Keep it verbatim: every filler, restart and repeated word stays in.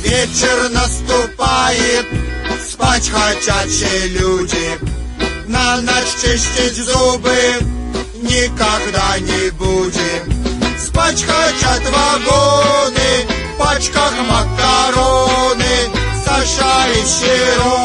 Вечер наступает, спать хотят все люди. На ночь чистить зубы никогда не будем. Спать хотят вагоны, в пачках макароны, сошарищие